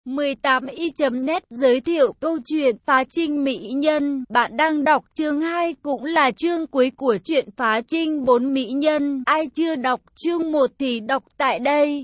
18i.net giới thiệu câu chuyện Phá Trinh Mỹ Nhân. Bạn đang đọc chương 2 cũng là chương cuối của truyện Phá Trinh 4 Mỹ Nhân. Ai chưa đọc chương 1 thì đọc tại đây.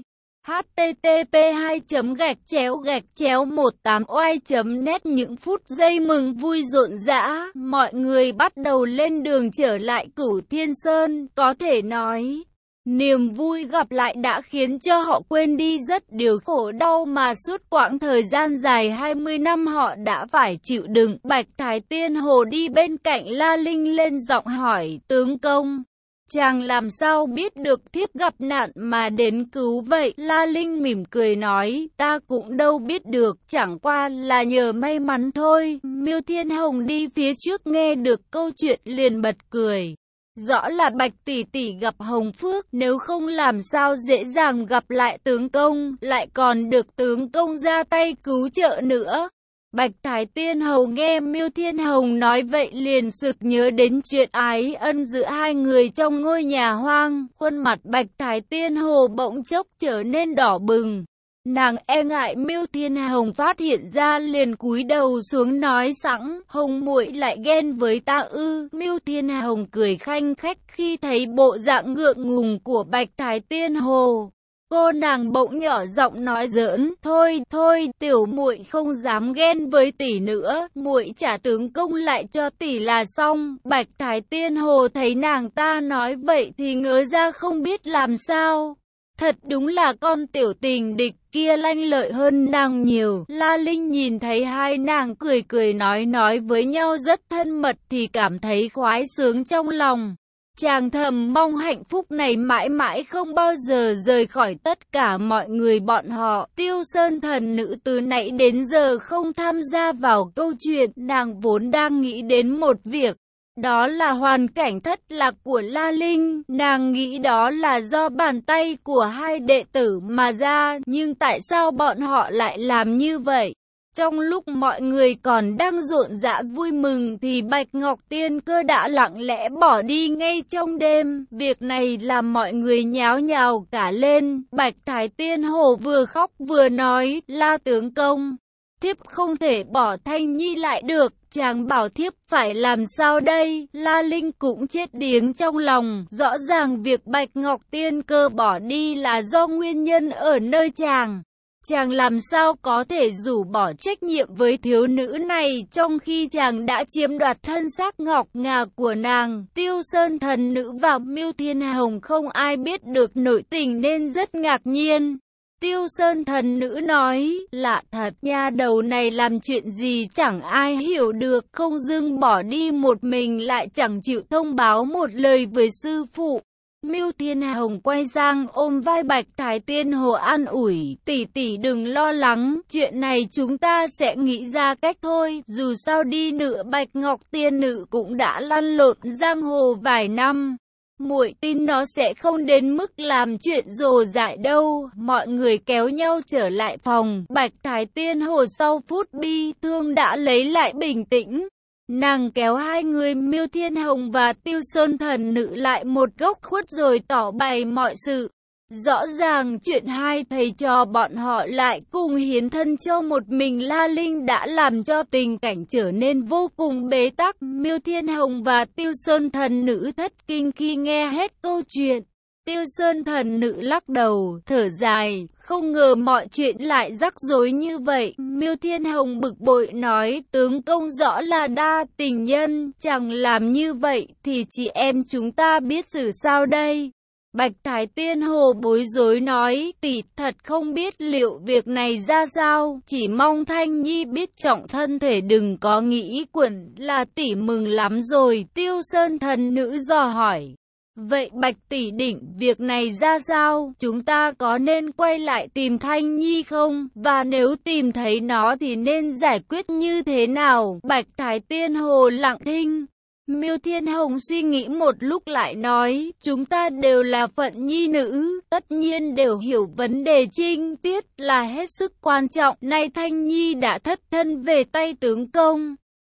http://18oai.net. Những phút giây mừng vui rộn rã, mọi người bắt đầu lên đường trở lại Cửu Thiên Sơn. Có thể nói, niềm vui gặp lại đã khiến cho họ quên đi rất điều khổ đau mà suốt quãng thời gian dài 20 năm họ đã phải chịu đựng. Bạch Thái Tiên Hồ đi bên cạnh La Linh lên giọng hỏi, tướng công, chàng làm sao biết được thiếp gặp nạn mà đến cứu vậy? La Linh mỉm cười nói, ta cũng đâu biết được, chẳng qua là nhờ may mắn thôi. Miêu Thiên Hồng đi phía trước nghe được câu chuyện liền bật cười. Rõ là Bạch tỷ tỷ gặp hồng phước, nếu không làm sao dễ dàng gặp lại tướng công, lại còn được tướng công ra tay cứu trợ nữa. Bạch Thái Tiên Hầu nghe Miêu Thiên Hồng nói vậy liền sực nhớ đến chuyện ái ân giữa hai người trong ngôi nhà hoang, khuôn mặt Bạch Thái Tiên Hồ bỗng chốc trở nên đỏ bừng. Nàng e ngại Miêu Thiên Hồng phát hiện ra liền cúi đầu xuống nói sẵn, Hồng muội lại ghen với ta ư? Miêu Thiên Hồng cười khanh khách khi thấy bộ dạng ngượng ngùng của Bạch Thái Tiên Hồ. Cô nàng bỗng nhỏ giọng nói giỡn, thôi, tiểu muội không dám ghen với tỷ nữa, muội trả tướng công lại cho tỷ là xong. Bạch Thái Tiên Hồ thấy nàng ta nói vậy thì ngớ ra không biết làm sao. Thật đúng là con tiểu tình địch kia lanh lợi hơn nàng nhiều. La Linh nhìn thấy hai nàng cười nói với nhau rất thân mật thì cảm thấy khoái sướng trong lòng. Chàng thầm mong hạnh phúc này mãi mãi không bao giờ rời khỏi tất cả mọi người bọn họ. Tiêu Sơn thần nữ từ nãy đến giờ không tham gia vào câu chuyện, nàng vốn đang nghĩ đến một việc. Đó là hoàn cảnh thất lạc của La Linh, nàng nghĩ đó là do bàn tay của hai đệ tử mà ra, nhưng tại sao bọn họ lại làm như vậy? Trong lúc mọi người còn đang rộn rã vui mừng thì Bạch Ngọc Tiên Cơ đã lặng lẽ bỏ đi ngay trong đêm. Việc này làm mọi người nháo nhào cả lên. Bạch Thái Tiên Hồ vừa khóc vừa nói, La tướng công, thiếp không thể bỏ Thanh Nhi lại được, chàng bảo thiếp phải làm sao đây? La Linh cũng chết điếng trong lòng, rõ ràng việc Bạch Ngọc Tiên Cơ bỏ đi là do nguyên nhân ở nơi chàng. Chàng làm sao có thể rủ bỏ trách nhiệm với thiếu nữ này trong khi chàng đã chiếm đoạt thân xác ngọc ngà của nàng? Tiêu Sơn thần nữ và Miêu Thiên Hồng không ai biết được nội tình nên rất ngạc nhiên. Tiêu Sơn thần nữ nói, lạ thật, nha đầu này làm chuyện gì chẳng ai hiểu được, không dưng bỏ đi một mình lại chẳng chịu thông báo một lời với sư phụ. Miêu Thiên Hồng quay sang ôm vai Bạch Thái Tiên Hồ an ủi, tỷ tỷ đừng lo lắng, chuyện này chúng ta sẽ nghĩ ra cách thôi, dù sao đi nữa Bạch Ngọc Tiên Nữ cũng đã lăn lộn giang hồ vài năm. Muội tin nó sẽ không đến mức làm chuyện rồ dại đâu. Mọi người kéo nhau trở lại phòng. Bạch Thái Tiên Hồ sau phút bi thương đã lấy lại bình tĩnh. Nàng kéo hai người Miêu Thiên Hồng và Tiêu Sơn thần nữ lại một góc khuất rồi tỏ bày mọi sự. Rõ ràng chuyện hai thầy trò bọn họ lại cùng hiến thân cho một mình La Linh đã làm cho tình cảnh trở nên vô cùng bế tắc. Miêu Thiên Hồng và Tiêu Sơn thần nữ thất kinh khi nghe hết câu chuyện. Tiêu Sơn thần nữ lắc đầu, thở dài, không ngờ mọi chuyện lại rắc rối như vậy. Miêu Thiên Hồng bực bội nói, tướng công rõ là đa tình nhân, chẳng làm như vậy thì chị em chúng ta biết xử sao đây? Bạch Thái Tiên Hồ bối rối nói, tỷ thật không biết liệu việc này ra sao, chỉ mong Thanh Nhi biết trọng thân thể đừng có nghĩ quẩn là tỷ mừng lắm rồi. Tiêu Sơn thần nữ dò hỏi, vậy Bạch tỷ định việc này ra sao, chúng ta có nên quay lại tìm Thanh Nhi không, và nếu tìm thấy nó thì nên giải quyết như thế nào? Bạch Thái Tiên Hồ lặng thinh. Miêu Thiên Hồng suy nghĩ một lúc lại nói, chúng ta đều là phận nhi nữ, tất nhiên đều hiểu vấn đề trinh tiết là hết sức quan trọng. Nay Thanh Nhi đã thất thân về tay tướng công,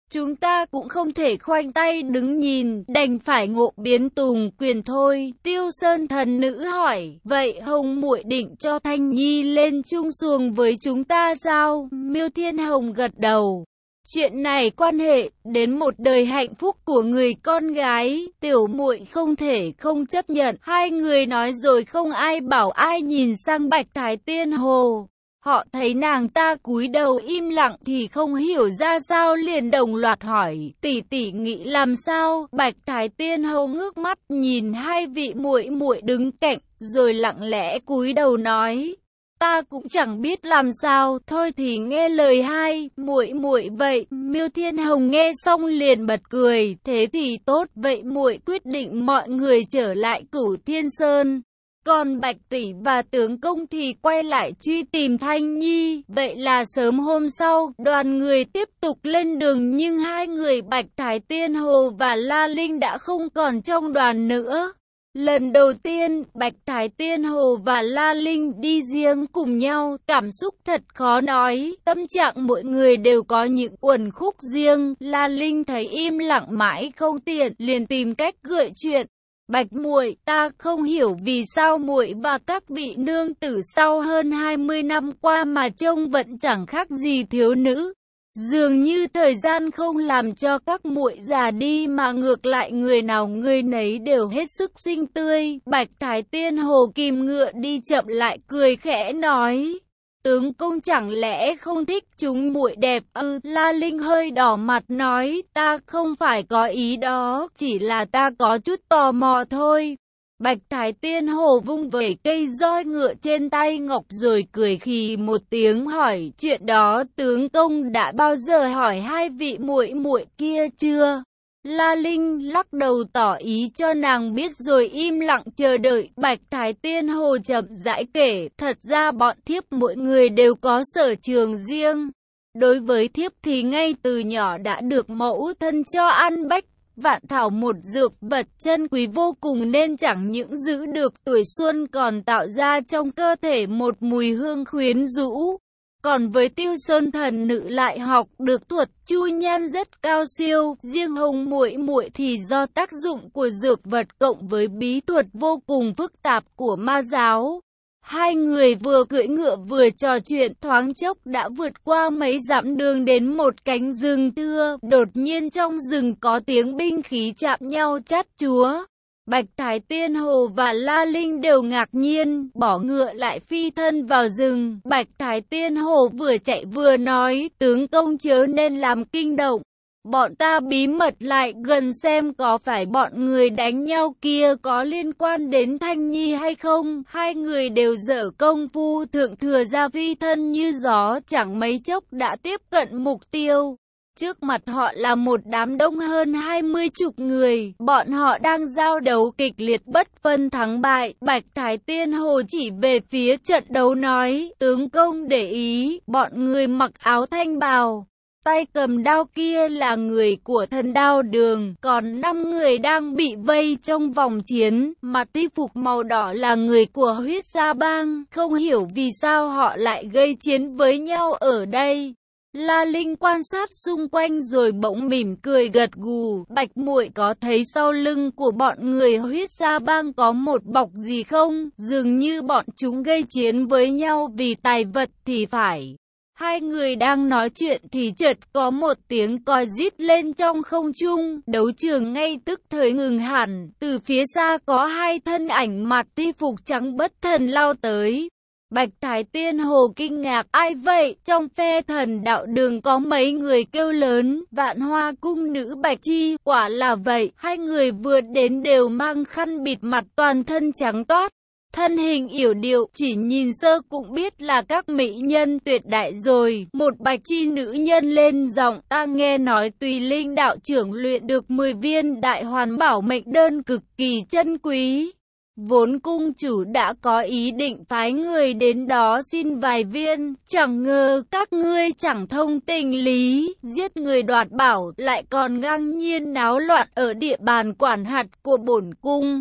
Chúng ta cũng không thể khoanh tay đứng nhìn, đành phải ngộ biến tùng quyền thôi. Tiêu Sơn thần nữ hỏi, vậy Hồng muội định cho Thanh Nhi lên chung xuồng với chúng ta sao? Miêu Thiên Hồng gật đầu. Chuyện này quan hệ đến một đời hạnh phúc của người con gái, tiểu muội không thể không chấp nhận. Hai người nói rồi không ai bảo ai nhìn sang Bạch Thái Tiên Hồ. Họ thấy nàng ta cúi đầu im lặng thì không hiểu ra sao liền đồng loạt hỏi, tỷ tỷ nghĩ làm sao? Bạch Thái Tiên Hồ ngước mắt nhìn hai vị muội muội đứng cạnh, rồi lặng lẽ cúi đầu nói, ta cũng chẳng biết làm sao, thôi thì nghe lời hai muội muội vậy. Miêu Thiên Hồng nghe xong liền bật cười, thế thì tốt, vậy muội quyết định mọi người trở lại Cửu Thiên Sơn. Còn Bạch tỷ và tướng công thì quay lại truy tìm Thanh Nhi. Vậy là sớm hôm sau, đoàn người tiếp tục lên đường, nhưng hai người Bạch Thái Tiên Hồ và La Linh đã không còn trong đoàn nữa. Lần đầu tiên, Bạch Thái Tiên Hồ và La Linh đi riêng cùng nhau, cảm xúc thật khó nói, tâm trạng mỗi người đều có những uẩn khúc riêng. La Linh thấy im lặng mãi không tiện, liền tìm cách gợi chuyện. Bạch muội, ta không hiểu vì sao muội và các vị nương tử sau hơn 20 năm qua mà trông vẫn chẳng khác gì thiếu nữ. Dường như thời gian không làm cho các muội già đi mà ngược lại người nào người nấy đều hết sức xinh tươi. Bạch Thái Tiên Hồ kìm ngựa đi chậm lại cười khẽ nói, tướng công chẳng lẽ không thích chúng muội đẹp ư? La Linh hơi đỏ mặt nói, ta không phải có ý đó, chỉ là ta có chút tò mò thôi. Bạch Thái Tiên Hồ vung vẩy cây roi ngựa trên tay ngọc rồi cười khì một tiếng hỏi, chuyện đó tướng công đã bao giờ hỏi hai vị muội muội kia chưa? La Linh lắc đầu tỏ ý cho nàng biết rồi im lặng chờ đợi. Bạch Thái Tiên Hồ chậm rãi kể, thật ra bọn thiếp mỗi người đều có sở trường riêng. Đối với thiếp thì ngay từ nhỏ đã được mẫu thân cho ăn bách vạn thảo, một dược vật chân quý vô cùng nên chẳng những giữ được tuổi xuân còn tạo ra trong cơ thể một mùi hương quyến rũ. Còn với Tiêu Sơn thần nữ lại học được thuật chu nhan rất cao siêu, riêng Hồng muội muội thì do tác dụng của dược vật cộng với bí thuật vô cùng phức tạp của ma giáo. Hai người vừa cưỡi ngựa vừa trò chuyện, thoáng chốc đã vượt qua mấy dặm đường đến một cánh rừng thưa. Đột nhiên trong rừng có tiếng binh khí chạm nhau chát chúa. Bạch Thái Tiên Hồ và La Linh đều ngạc nhiên, bỏ ngựa lại phi thân vào rừng. Bạch Thái Tiên Hồ vừa chạy vừa nói, tướng công chớ nên làm kinh động. Bọn ta bí mật lại gần xem có phải bọn người đánh nhau kia có liên quan đến Thanh Nhi hay không. Hai người đều dở công phu thượng thừa ra phi thân như gió, chẳng mấy chốc đã tiếp cận mục tiêu. Trước mặt họ là một đám đông hơn 20 chục người, bọn họ đang giao đấu kịch liệt bất phân thắng bại. Bạch Thái Tiên Hồ chỉ về phía trận đấu nói, tướng công để ý, bọn người mặc áo thanh bào, tay cầm đao kia là người của Thần Đao Đường, còn 5 người đang bị vây trong vòng chiến, mặc y phục màu đỏ là người của Huyết Sa Bang, không hiểu vì sao họ lại gây chiến với nhau ở đây. La Linh quan sát xung quanh rồi bỗng mỉm cười gật gù, Bạch muội có thấy sau lưng của bọn người Huyết Sa Bang có một bọc gì không? Dường như bọn chúng gây chiến với nhau vì tài vật thì phải. Hai người đang nói chuyện thì chợt có một tiếng còi rít lên trong không trung, đấu trường ngay tức thời ngừng hẳn, từ phía xa có hai thân ảnh mặc y phục trắng bất thần lao tới. Bạch Thái Tiên Hồ kinh ngạc, ai vậy? Trong phe Thần Đạo Đường có mấy người kêu lớn, Vạn Hoa cung nữ Bạch Chi, quả là vậy, hai người vừa đến đều mang khăn bịt mặt toàn thân trắng toát. Thân hình yểu điệu, chỉ nhìn sơ cũng biết là các mỹ nhân tuyệt đại rồi. Một Bạch Chi nữ nhân lên giọng, ta nghe nói Tùy Linh đạo trưởng luyện được 10 viên đại hoàn bảo mệnh đơn cực kỳ chân quý. Vốn cung chủ đã có ý định phái người đến đó xin vài viên, chẳng ngờ các ngươi chẳng thông tình lý, giết người đoạt bảo, lại còn ngang nhiên náo loạn ở địa bàn quản hạt của bổn cung.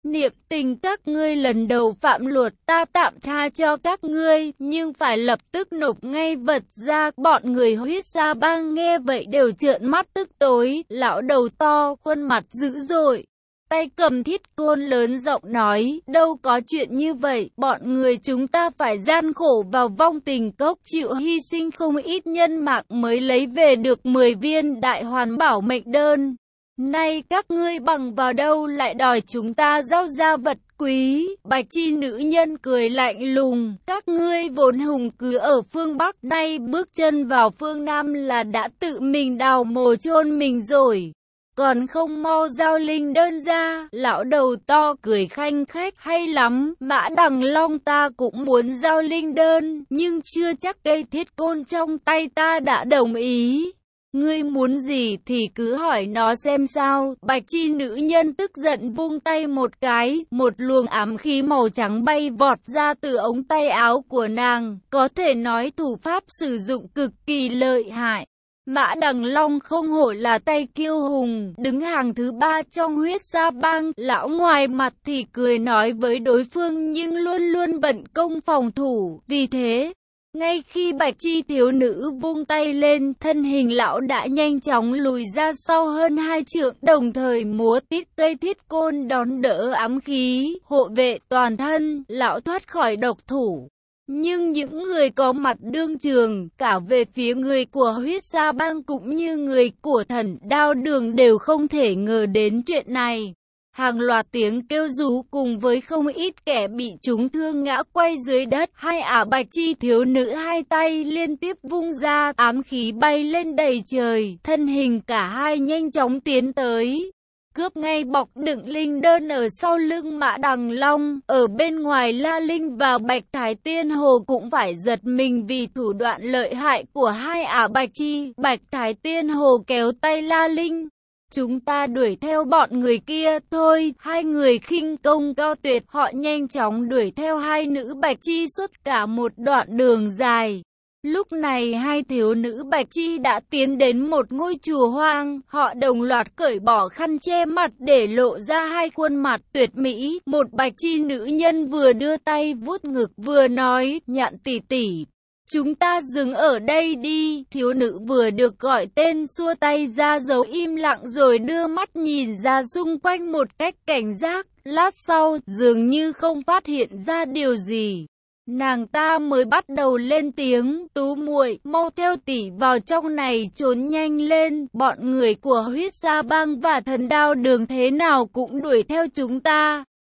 Niệm tình các ngươi lần đầu phạm luật, ta tạm tha cho các ngươi, nhưng phải lập tức nộp ngay vật ra. Bọn người Huyết Sa Bang nghe vậy đều trợn mắt tức tối, lão đầu to, khuôn mặt dữ dội, tay cầm thiết côn lớn giọng nói, đâu có chuyện như vậy, bọn người chúng ta phải gian khổ vào vong tình cốc, chịu hy sinh không ít nhân mạng mới lấy về được 10 viên đại hoàn bảo mệnh đơn. Nay các ngươi bằng vào đâu lại đòi chúng ta giao ra vật quý? Bạch chi nữ nhân cười lạnh lùng, các ngươi vốn hùng cứ ở phương Bắc, nay bước chân vào phương Nam là đã tự mình đào mồ chôn mình rồi, còn không mau giao linh đơn ra. Lão đầu to cười khanh khách, hay lắm, Mã Đằng Long ta cũng muốn giao linh đơn, nhưng chưa chắc cây thiết côn trong tay ta đã đồng ý. Ngươi muốn gì thì cứ hỏi nó xem sao. Bạch chi nữ nhân tức giận vung tay một cái, một luồng ám khí màu trắng bay vọt ra từ ống tay áo của nàng, có thể nói thủ pháp sử dụng cực kỳ lợi hại. Mã Đằng Long không hổ là tay kiêu hùng, đứng hàng thứ 3 trong Huyết Sa Bang. Lão ngoài mặt thì cười nói với đối phương nhưng luôn luôn bận công phòng thủ, vì thế ngay khi Bạch chi thiếu nữ vung tay lên, thân hình lão đã nhanh chóng lùi ra sau hơn 2 trượng, đồng thời múa tít cây thiết côn đón đỡ ám khí, hộ vệ toàn thân, lão thoát khỏi độc thủ. Nhưng những người có mặt đương trường, cả về phía người của Huyết Sa Bang cũng như người của Thần Đao Đường đều không thể ngờ đến chuyện này. Hàng loạt tiếng kêu rú cùng với không ít kẻ bị trúng thương ngã quay dưới đất. Hai ả Bạch chi thiếu nữ hai tay liên tiếp vung ra, ám khí bay lên đầy trời, thân hình cả hai nhanh chóng tiến tới, cướp ngay bọc đựng linh đơn ở sau lưng Mã Đằng Long. Ở bên ngoài, La Linh và Bạch Thái Tiên Hồ cũng phải giật mình vì thủ đoạn lợi hại của hai ả Bạch chi. Bạch Thái Tiên Hồ kéo tay La Linh, chúng ta đuổi theo bọn người kia thôi. Hai người khinh công cao tuyệt, họ nhanh chóng đuổi theo hai nữ Bạch chi suốt cả một đoạn đường dài. Lúc này hai thiếu nữ Bạch chi đã tiến đến một ngôi chùa hoang, họ đồng loạt cởi bỏ khăn che mặt để lộ ra hai khuôn mặt tuyệt mỹ. Một Bạch chi nữ nhân vừa đưa tay vuốt ngực vừa nói, Nhạn tỷ tỷ, chúng ta dừng ở đây đi. Thiếu nữ vừa được gọi tên xua tay ra dấu im lặng rồi đưa mắt nhìn ra xung quanh một cách cảnh giác. Lát sau, dường như không phát hiện ra điều gì, nàng ta mới bắt đầu lên tiếng, Tú muội, mau theo tỷ vào trong này, trốn nhanh lên, bọn người của Huyết Sa Bang và Thần Đao Đường thế nào cũng đuổi theo chúng ta.